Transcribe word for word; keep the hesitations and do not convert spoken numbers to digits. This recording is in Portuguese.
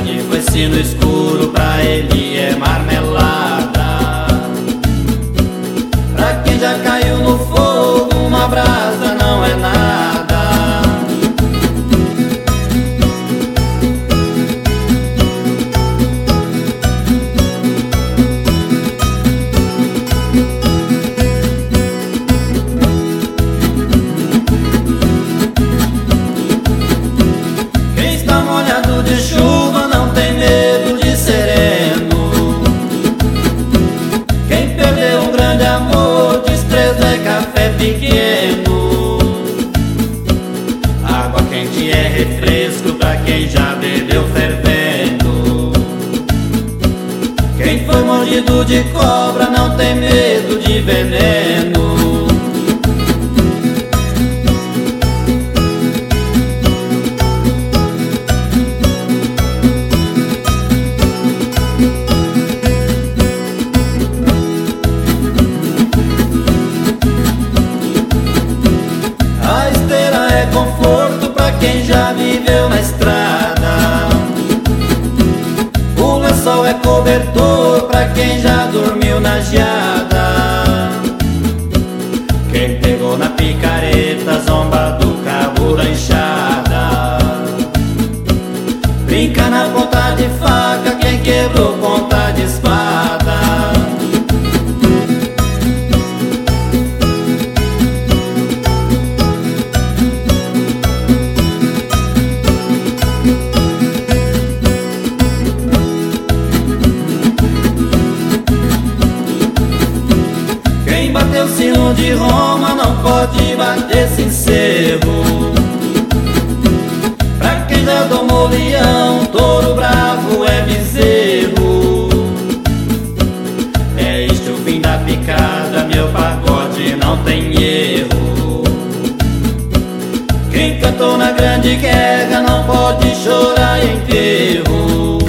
quem foi se no escuro, pra ele é marmelada. Pra quem já caiu no fogo, uma brasa não é nada. Quem está molhado de chuva não tem medo de sereno. Quem perdeu um grande amor, desprezo é café pequeno. Água quente é refresco pra quem já bebeu fervendo. Quem foi mordido de cobra não tem medo de veneno. A esteira é conforto pra quem já viveu na estrada. O lençol é cobertor pra quem já dormiu na geada. Quem pegou na picareta zomba do cabo da enxada. Brinca na ponta de faca quem quebrou ponta de espada. Quem bateu sino de Roma não pode bater sincero. Pra quem já domou leão, touro bravo é bezerro. É este o fim da picada, meu pagode não tem erro. Quem cantou na grande guerra não pode chorar em enterro.